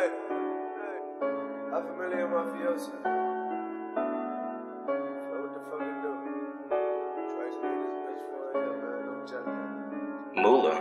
Hey, half a million mafiosi. So what the fuck you do? Twice me this bitch for a year, man. I'm jacking. Moolah.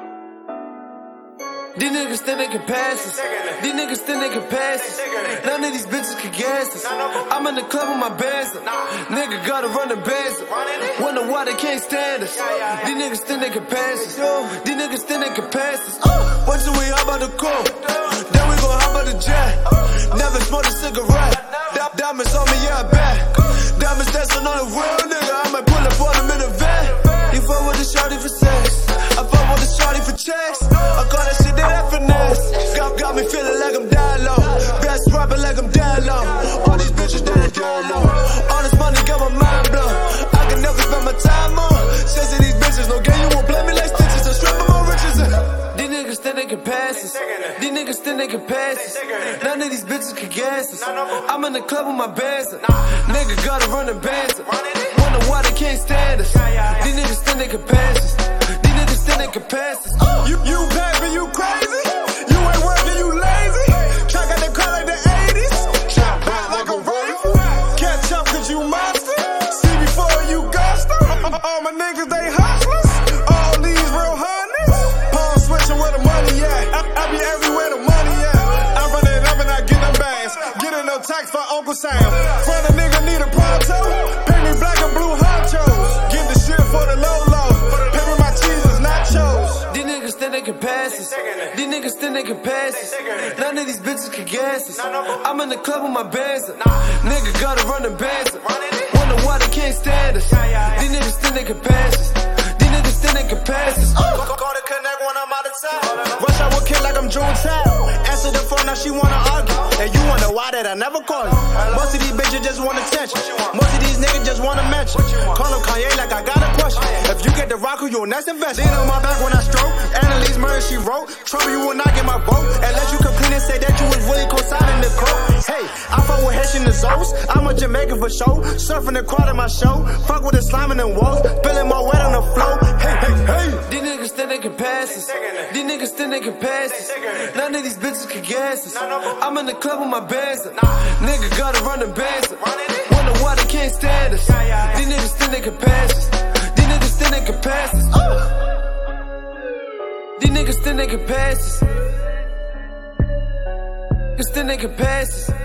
These niggas think they can pass us. These niggas think they can pass us. None of these bitches can gas us. I'm in the club with my bands up. Nigga gotta run the bands up. Wonder why they can't stand us. These niggas think they can pass us. These niggas think they can pass us. Wait till we hop out the court. Then we gon' hop out the jet. Never smoked a cigarette. Diamonds on me, yeah, I bet. Diamonds dancing on the real nigga. I might pull up on them in the van. You fuck with the shawty for sex. I fuck with the shawty for checks. I call that shit that finesse. Got me feeling like I'm down low. Best rapper like I'm down low. All these bitches that are down low. All this money got my mind blown. I can never spend my time on. Chasing these bitches, no game, you won't play me like stitches. I'm stripping my riches. These niggas think they can pass us. These niggas think they can pass us. None of these bitches can gas us. I'm in the club with my bands up. Nigga gotta run the bands up. Wonder why they can't stand us. These niggas think they can pass us. These niggas think they can pass us. You baby, you crazy? You ain't working, you lazy? Track out the car like the 80s. Trap back like a rifle. Catch up cause you monster. See before you ghoster. All my niggas, they hustlers. All these real honeys. Palm switching where the money at. I be everywhere the money at. I run it up and I get them bags. Getting no tax for Uncle Sam. Front a nigga need a pronto. Pay me black and blue honchos. Get the shit for the low low. Pay me my cheese is nachos. These niggas think they can pass us. These niggas think they can pass us. None of these bitches can gas us. I'm in the club with my bands up. Nigga gotta run the bands up. Wonder why they can't stand us. These niggas think they can pass us. These niggas think they can pass us. Call the connect when I'm out of town. Rush out with kid like I'm June Town. Answer the phone, now she wanna argue. And you wonder why that I never call you. Most of these bitches just want attention. Most of these niggas just wanna mention. Call him Kanye like I got a question. If you get the rock, who you next invest? Lean on my back when I stroke. Annalise murder, she wrote. Trouble, you will not get my vote. Unless you complain and say that you was really co-signing the quote. Hey, I fuck with Haitian the Zoes. I'm a Jamaican for show. Surfing the quad in my show. Fuck with the slamming and walls. Spilling my wet on the floor. Hey, hey, hey. These niggas think they can pass us. These niggas think they can pass us. None of these bitches can gas us. I'm in the club with my bands up. Nigga gotta run the bands up. Wonder why they can't stand us. These niggas think they can pass us. These niggas think they can pass us. These niggas think they can pass us. Niggas think they can pass us.